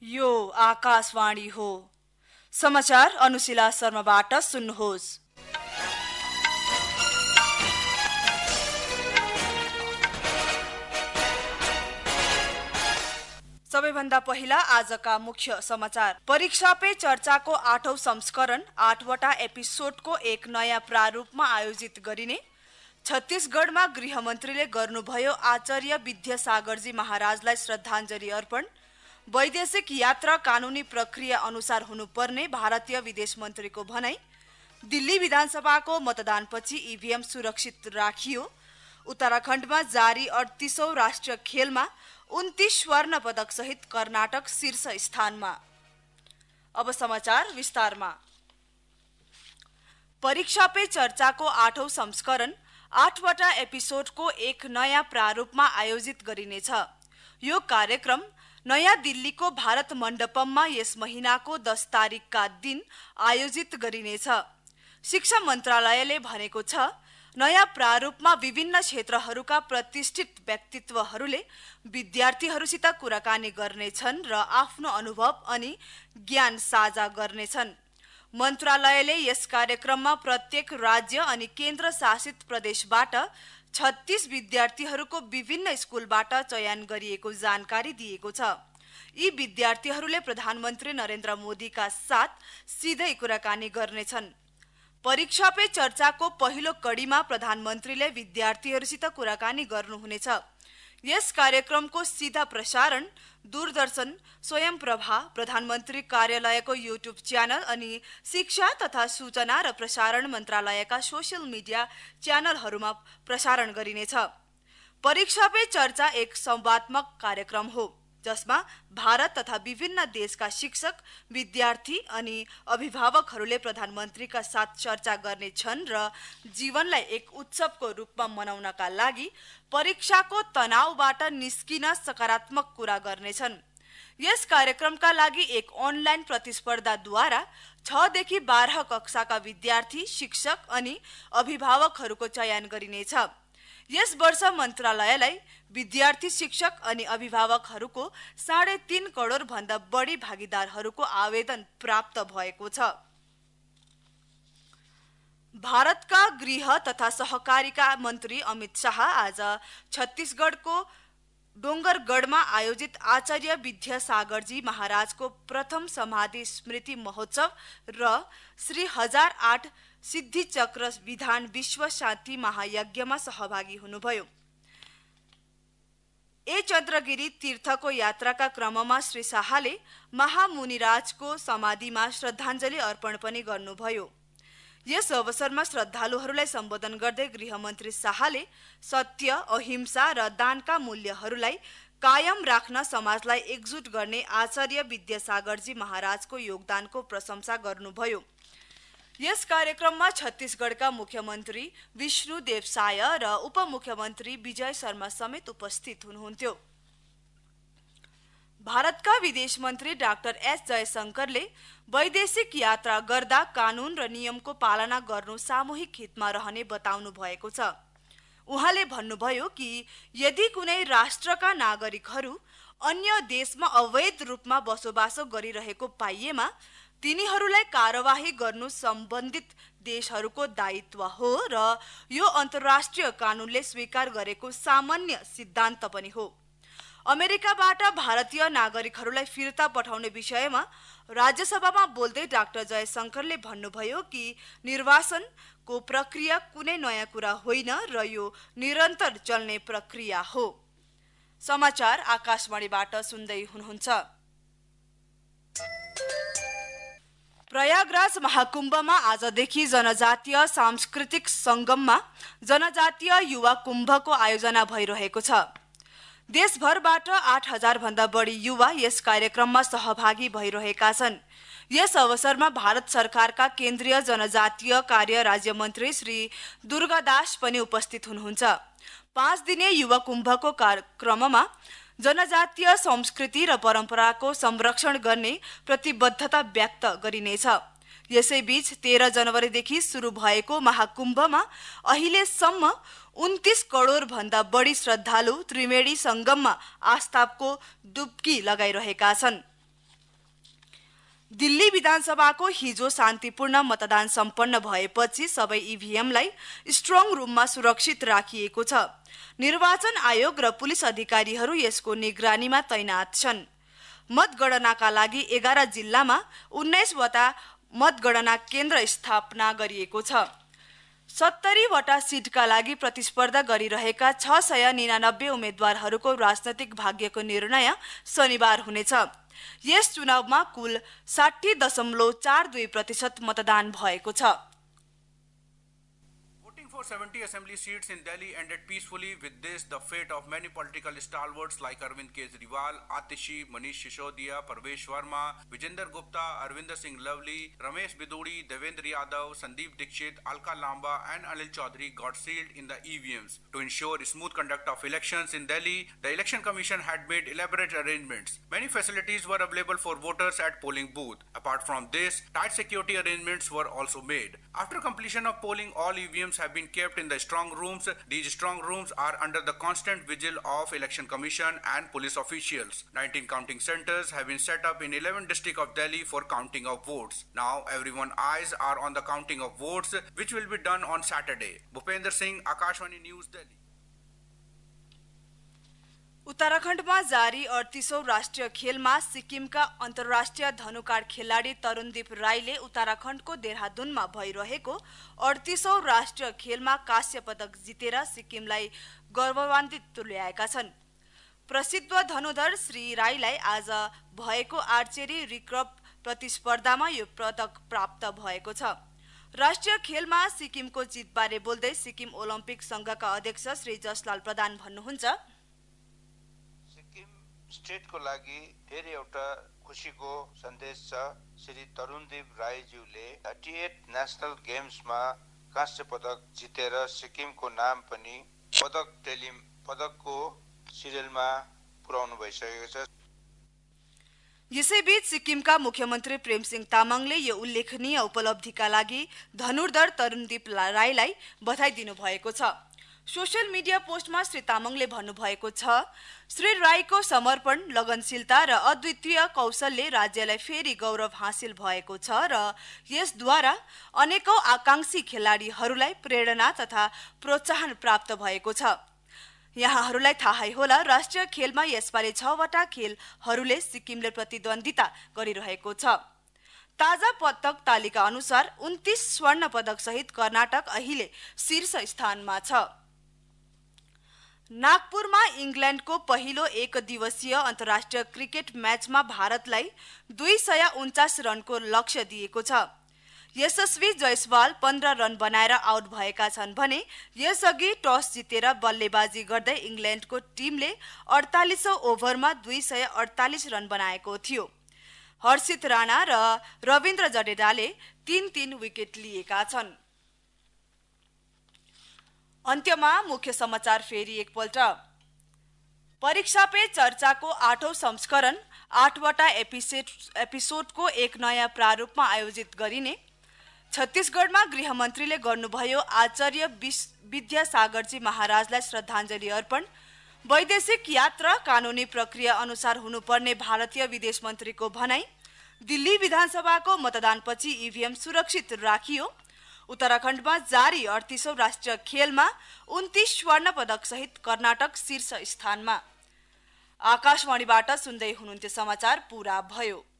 यो आकाशवाणी हो। समाचार अनुशिला शर्माबाट सुन्नुहोस्। सबैभन्दा पहिला आजका मुख्य समाचार। परीक्षा पे चर्चाको 8औं संस्करण 8वटा एपिसोडको एक नयाँ प्रारूपमा आयोजित गरिने, छत्तीसगढमा गृहमन्त्रीले गर्नुभयो आचार्य विद्यासागरजी महाराजलाई श्रद्धाञ्जली अर्पण, वैदेशिक यात्रा कानुनी प्रक्रिया अनुसार हुनुपर्ने भारतीय विदेश मन्त्रीको भनाई, दिल्ली विधानसभाको मतदानपछि ईभीएम सुरक्षित राखियो, उत्तराखण्डमा जारी 38औं राष्ट्रिय खेलमा 29 स्वर्ण पदक सहित कर्नाटक शीर्ष स्थानमा। अब समाचार विस्तारमा। परीक्षा पे चर्चाको 8औं संस्करण 8वटा एपिसोडको एक नयाँ प्रारूपमा आयोजित गरिनेछ। यो कार्यक्रम नयाँ दिल्लीको भारत मण्डपममा यस महिनाको 10 तारिकका दिन आयोजित गरिनेछ। शिक्षा मन्त्रालयले भनेको छ, नयाँ प्रारूपमा विभिन्न क्षेत्रहरूका प्रतिष्ठित व्यक्तित्वहरूले विद्यार्थीहरूसित कुराकानी गर्नेछन् र आफ्नो अनुभव अनि ज्ञान साझा गर्नेछन्। मन्त्रालयले यस कार्यक्रममा प्रत्येक राज्य अनि केन्द्र शासित प्रदेशबाट 36 विद्यार्थीहरूको विभिन्न स्कुलबाट चयन गरिएको जानकारी दिएको छ। यी विद्यार्थीहरूले प्रधानमन्त्री नरेन्द्र मोदीका साथ सिधै कुराकानी गर्नेछन्। परीक्षा पे चर्चाको पहिलो कडीमा प्रधानमन्त्रीले विद्यार्थीहरूसित कुराकानी गर्नुहुनेछ। यस कार्यक्रमको सीधा प्रसारण दूरदर्शन, स्वयंप्रभा, प्रधानमन्त्री कार्यालयको युट्युब च्यानल अनि शिक्षा तथा सूचना र प्रसारण मन्त्रालयका सोशल मिडिया च्यानलहरूमा प्रसारण गरिनेछ। परीक्षा पे चर्चा एक संवादात्मक कार्यक्रम हो, जसमा भारत तथा विभिन्न देशका शिक्षक, विद्यार्थी अनि अभिभावकहरूले प्रधानमन्त्रीका साथ चर्चा गर्नेछन् र जीवनलाई एक उत्सवको रूपमा मनाउनका लागि परीक्षाको तनावबाट निस्किन सकारात्मक कुरा गर्नेछन्। यस कार्यक्रमका लागि एक अनलाइन प्रतिस्पर्धाद्वारा 6 देखि 12 कक्षाका विद्यार्थी, शिक्षक अनि अभिभावकहरूको चयन गरिनेछ। यस वर्ष मन्त्रालयलाई विद्यार्थी, शिक्षक अनि अभिभावकहरूको 3.5 करोड भन्दा बढी भागीदारहरूको आवेदन प्राप्त भएको छ। भारतका गृह तथा सहकारिता मन्त्री अमित शाह आज छत्तीसगढको डोंगरगढमा आयोजित आचार्य विद्यासागरजी महाराजको प्रथम समाधि स्मृति महोत्सव र श्री 1008 सिद्धि चक्र विधान विश्व शान्ति महायज्ञमा सहभागी हुनुभयो। चन्द्रगिरी तीर्थको यात्राका क्रममा श्री शाहले महामुनिराजको समाधिमा श्रद्धाञ्जली अर्पण पनि गर्नुभयो। यस अवसरमा श्रद्धालुहरूलाई सम्बोधन गर्दै गृहमन्त्री शाहले सत्य, अहिंसा र दानका मूल्यहरूलाई कायम राख्न समाजलाई एकजुट गर्ने आचार्य विद्यासागरजी महाराजको योगदानको प्रशंसा गर्नुभयो। यस कार्यक्रममा छत्तीसगढका मुख्यमन्त्री विष्णु देवसाय र उपमुख्यमन्त्री विजय शर्मा समेत उपस्थित हुनुहुन्थ्यो। भारतका विदेश मन्त्री डाक्टर एस जयशंकरले वैदेशिक यात्रा गर्दा कानून र नियमको पालना गर्नु सामूहिक हितमा रहने बताउनु भएको छ। उहाँले भन्नुभयो कि यदि कुनै राष्ट्रका नागरिकहरू अन्य देशमा अवैध रूपमा बसोबासो गरिरहेको पाइएमा तिनीहरूलाई कारवाही गर्नु सम्बन्धित देशहरूको दायित्व हो र यो अन्तर्राष्ट्रिय कानूनले स्वीकार गरेको सामान्य सिद्धान्त पनि हो। अमेरिकाबाट भारतीय नागरिकहरूलाई फिर्ता पठाउने विषयमा राज्यसभामा बोल्दै डाक्टर जयशंकरले भन्नुभयो कि निर्वाचनको प्रक्रिया कुनै नयाँ कुरा होइन र यो निरन्तर चल्ने प्रक्रिया हो। समाचार आकाशवाणीबाट सुन्दै हुनुहुन्छ। प्रयागराज महाकुम्भमा आजदेखि जनजातीय सांस्कृतिक संगममा जनजातीय युवा कुम्भको आयोजना भइरहेको छ। देशभरबाट 8000 भन्दा बढी युवा यस कार्यक्रममा सहभागी भइरहेका छन्। यस अवसरमा भारत सरकारका केन्द्रीय जनजातीय कार्य राज्य मन्त्री श्री दुर्गादास पनि उपस्थित हुनुहुन्छ। 5 दिने युवा कुम्भको कार्यक्रममा जनजातीय संस्कृति र परम्पराको संरक्षण गर्ने प्रतिबद्धता व्यक्त गरिनेछ। यसैबीच 13 जनवरीदेखि सुरु भएको महाकुम्भमा अहिलेसम्म 29 करोड भन्दा बढी श्रद्धालु त्रिवेणी संगममा आस्थाको डुब्की लगाइरहेका छन्। दिल्ली विधानसभाको हिजो शान्तिपूर्ण मतदान सम्पन्न भएपछि सबै इभीएमलाई स्ट्रङ रूममा सुरक्षित राखिएको छ। निर्वाचन आयोग र पुलिस अधिकारीहरू यसको निगरानीमा तैनात छन्। मतगणनाका लागि 11 जिल्लामा 19 वटा मतगणना केन्द्र स्थापना गरिएको छ। 70 वटा सिटका लागि प्रतिस्पर्धा गरिरहेका 699 उम्मेद्वारहरूको राजनैतिक भाग्यको निर्णय शनिबार हुनेछ। यस चुनावमा कुल 60.42% मतदान भएको छ। For 70 assembly seats in Delhi ended peacefully. With this, the fate of many political stalwarts like Arvind Kejriwal, Atishi, Manish Sisodiya, Parvesh Verma, Vijender Gupta, Arvinder Singh Lovely, Ramesh Biduri, Devendra Yadav, Sandeep Dixit, Alka Lamba and Anil Chaudhary got sealed in the EVMs. To ensure smooth conduct of elections in Delhi, the Election Commission had made elaborate arrangements. Many facilities were available for voters at polling booth. Apart from this, tight security arrangements were also made. After completion of polling, all EVMs have been kept in the strong rooms. These strong rooms are under the constant vigil of Election Commission and police officials. 19 counting centers have been set up in 11 districts of Delhi for counting of votes. Now everyone's eyes are on the counting of votes, which will be done on Saturday. Bhupender Singh, Akashvani News, Delhi. उत्तराखण्डमा जारी 38औं राष्ट्रिय खेलमा सिक्किमका अन्तर्राष्ट्रिय धनुकाँड खेलाडी तरुणदीप राईले उत्तराखण्डको देहरादूनमा भइरहेको 38औं राष्ट्रिय खेलमा कांस्य पदक जितेर सिक्किमलाई गौरवान्वित तुल्याएका छन्। प्रसिद्ध धनुधर श्री राईलाई आज भएको आर्चेरी रिकर्व प्रतिस्पर्धामा यो पदक प्राप्त भएको छ। राष्ट्रिय खेलमा सिक्किमको जितबारे बोल्दै सिक्किम ओलम्पिक संघका अध्यक्ष श्री जसलाल प्रधान भन्नुहुन्छ, स्टेटको लागि धेरै एउटा खुशीको सन्देश छ। श्री तरुणदीप राईज्यूले 38 नेशनल गेम्समा कांस्य पदक जितेर सिक्किमको नाम पनि पदकको सिरियलमा पुर्याउनु भइसकेको छ। यसैबीच सिक्किमका मुख्यमन्त्री प्रेमसिंह तामाङले यो उल्लेखनीय उपलब्धिका लागि धनुर्धर तरुणदीप राईलाई बधाई दिनुभएको छ। सोशल मिडिया पोस्टमा श्री तामाङले भन्नुभएको छ, श्री राईको समर्पण, लगनशीलता र अद्वितीय कौशलले राज्यलाई फेरि गौरव हासिल भएको छ र यसद्वारा अनेकौं आकांक्षी खेलाडीहरूलाई प्रेरणा तथा प्रोत्साहन प्राप्त भएको छ। यहाँहरूलाई थाहै होला, राष्ट्रिय खेलमा यसपालि 6 वटा खेलहरूले सिक्किमले प्रतिद्वन्दिता गरिरहेको छ। ताजा पदक तालिका अनुसार 29 स्वर्ण पदक सहित कर्नाटक अहिले शीर्ष स्थानमा छ। नागपुरमा इंग्ल्यान्डको पहिलो एक दिवसीय अन्तर्राष्ट्रिय क्रिकेट म्याचमा भारतलाई 249 रनको लक्ष्य दिएको छ। यशस्वी जयसवाल 15 रन बनाएर आउट भएका छन् भने यसअघि टस जितेर बल्लेबाजी गर्दै इंग्ल्यान्डको टिमले 48औं ओभरमा 248 रन बनाएको थियो। हर्षित राणा र रविन्द्र जडेजाले 3-3 विकेट लिएका छन्। अन्त्यमा मुख्य समाचार फेरि एकपल्ट। परीक्षा पे चर्चाको 8औं संस्करण 8 वटा एपिसोडको एक नयाँ प्रारूपमा आयोजित गरिने। छत्तीसगढमा गृहमन्त्रीले गर्नुभयो आचार्य विद्यासागरजी महाराजलाई श्रद्धाञ्जली अर्पण। वैदेशिक यात्रा कानूनी प्रक्रिया अनुसार हुनुपर्ने भारतीय विदेश मन्त्रीको भनाई। दिल्ली विधानसभाको मतदानपछि ईभीएम सुरक्षित राखियो। उत्तराखण्डमा जारी 38औं राष्ट्रिय खेलमा 29 स्वर्ण पदक सहित कर्नाटक शीर्ष स्थानमा। आकाशवाणीबाट सुन्दै हुनुहुन्थ्यो समाचार पूरा भयो।